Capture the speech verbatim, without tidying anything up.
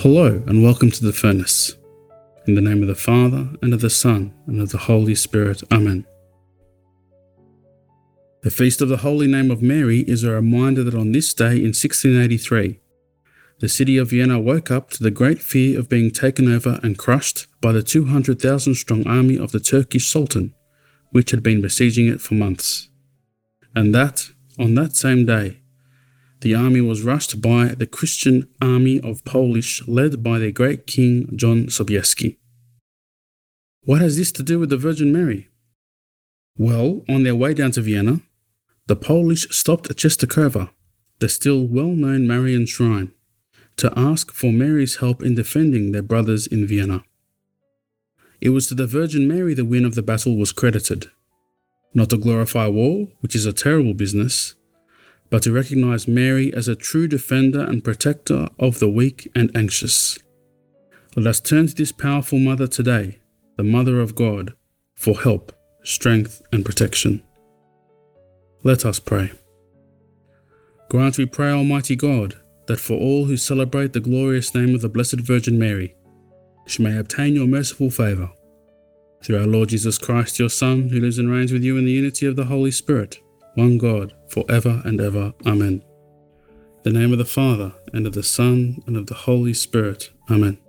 Hello and welcome to the Furnace. In the name of the Father, and of the Son, and of the Holy Spirit. Amen. The Feast of the Holy Name of Mary is a reminder that on this day in sixteen eighty-three, the city of Vienna woke up to the great fear of being taken over and crushed by the two hundred thousand strong army of the Turkish Sultan, which had been besieging it for months. And that, on that same day, the army was rushed by the Christian army of Polish led by their great king John Sobieski. What has this to do with the Virgin Mary? Well, on their way down to Vienna, the Polish stopped at Czestochowa, the still well-known Marian shrine, to ask for Mary's help in defending their brothers in Vienna. It was to the Virgin Mary the win of the battle was credited, not to glorify war, which is a terrible business, but to recognize Mary as a true defender and protector of the weak and anxious. Let us turn to this powerful mother today, the Mother of God, for help, strength, and protection. Let us pray. Grant, we pray, Almighty God, that for all who celebrate the glorious name of the Blessed Virgin Mary, she may obtain your merciful favour. Through our Lord Jesus Christ, your Son, who lives and reigns with you in the unity of the Holy Spirit, one God, for ever and ever. Amen. In the name of the Father, and of the Son, and of the Holy Spirit. Amen.